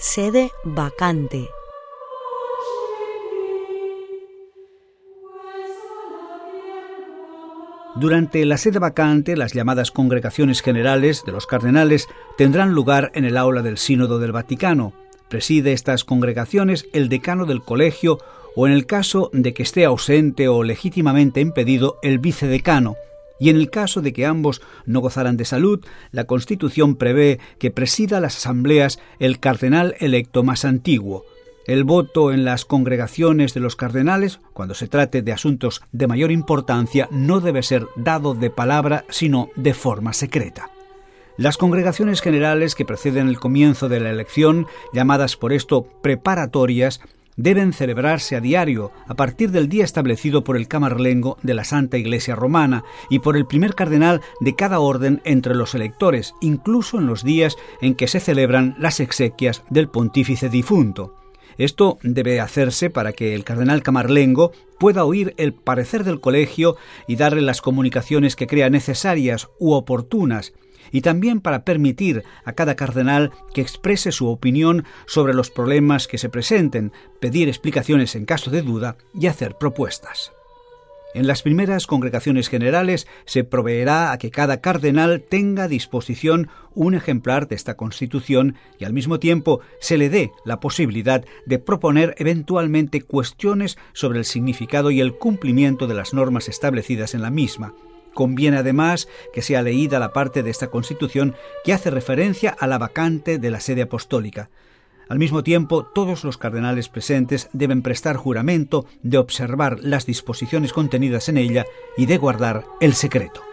sede vacante. Durante la sede vacante, las llamadas congregaciones generales de los cardenales tendrán lugar en el aula del Sínodo del Vaticano. Preside estas congregaciones el decano del colegio o, en el caso de que esté ausente o legítimamente impedido, el vicedecano. Y en el caso de que ambos no gozaran de salud, la Constitución prevé que presida las asambleas el cardenal electo más antiguo. El voto en las congregaciones de los cardenales, cuando se trate de asuntos de mayor importancia, no debe ser dado de palabra, sino de forma secreta. Las congregaciones generales que preceden el comienzo de la elección, llamadas por esto preparatorias, deben celebrarse a diario a partir del día establecido por el camarlengo de la Santa Iglesia Romana y por el primer cardenal de cada orden entre los electores, incluso en los días en que se celebran las exequias del pontífice difunto. Esto debe hacerse para que el cardenal camarlengo pueda oír el parecer del colegio y darle las comunicaciones que crea necesarias u oportunas, y también para permitir a cada cardenal que exprese su opinión sobre los problemas que se presenten, pedir explicaciones en caso de duda y hacer propuestas. En las primeras congregaciones generales se proveerá a que cada cardenal tenga a disposición un ejemplar de esta Constitución y al mismo tiempo se le dé la posibilidad de proponer eventualmente cuestiones sobre el significado y el cumplimiento de las normas establecidas en la misma. Conviene además que sea leída la parte de esta Constitución que hace referencia a la vacante de la sede apostólica. Al mismo tiempo, todos los cardenales presentes deben prestar juramento de observar las disposiciones contenidas en ella y de guardar el secreto.